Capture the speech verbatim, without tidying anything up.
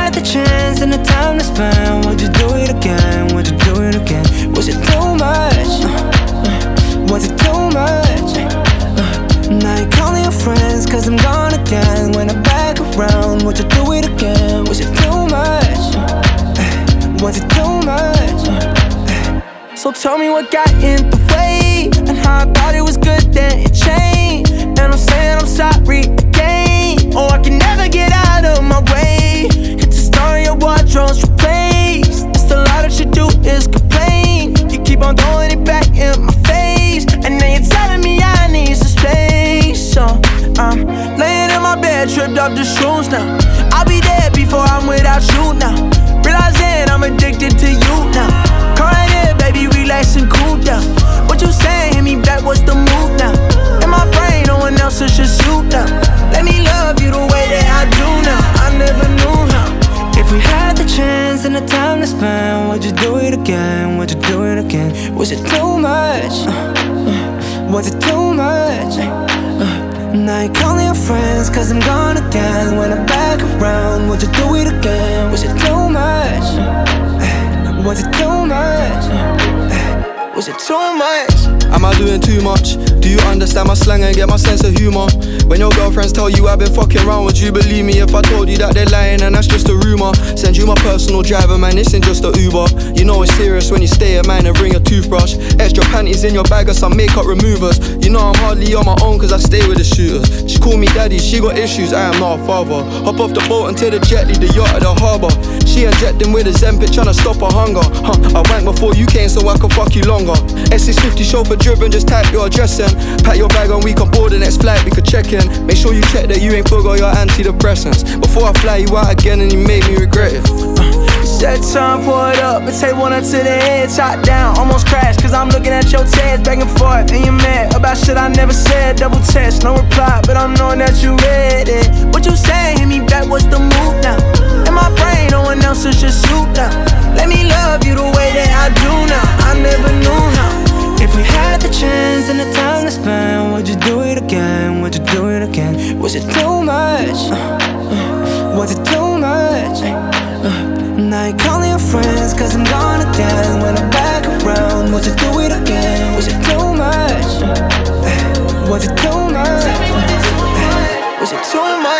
had the chance and the time to spend, would you do it again? Would you do it again? Was it too much? Was it too much? Now you're calling your friends cause I'm gone again. When I'm back around, would you do it again? Was it too much? Was it too much? So tell me what got in the way, and how I thought it was good then it changed. And I'm saying I'm sorry again. Oh, I can never get out of my way. It's a story your wardrobe's replaced. It's a lot that you do is complain. You keep on throwing it back in my face, and then you're telling me I need some space. So I'm laying in my bed, tripped off the shoes now. I'll be dead before I'm without you now. Realizing I'm addicted to you now. Come right here, baby, relax and cool down. What you saying? Hit me back, what's the move now? In my brain, no one else is just you now. Let me love you the way that I do now. I never knew how. If we had the chance and the time to spend, would you do it again? Would you do it again? Was it too much? Was it too much? Now you're calling your friends cause I'm gone again. When I'm back around, would you do it again? Was it too much? Was it too much? Was it too much? Am I doing too much? Do you understand my slang and get my sense of humour? When your girlfriends tell you I've been fucking around, would you believe me if I told you that they're lying and that's just a rumour? Send you my personal driver, man, this ain't just a Uber. You know it's serious when you stay at mine and bring a toothbrush. Extra panties in your bag or some makeup removers. You know I'm hardly on my own cause I stay with the shooters. She call me daddy, she got issues, I am not a father. Hop off the boat until the jet leave the yacht at the harbour. She injecting with a Zempic tryna stop her hunger. Huh, I went before you came so I could fuck you longer. S six fifty chauffeur driven, just type your address in. Pack your bag and we can board the next flight, we could check in. Make sure you check that you ain't forgot your antidepressants before I fly you out again and you made me regret it. Set time, pour it up, and take one up to the head. Top down, almost crashed, cause I'm looking at your tears back and forth, and you're mad about shit I never said. Double text, no reply, but I'm knowing that you read it. What you saying? Hit me back, what's the move now? In my brain, no one else is just you now. Let me love you the way that I do now. I never knew how. If we had the chance and the time to spend, would you do it again? Would you do it again? Was it too much? Was it too much? Now you're calling your friends cause I'm gone again. When I'm back around, would you do it again? Was it too much? Was it too much? Was it too much?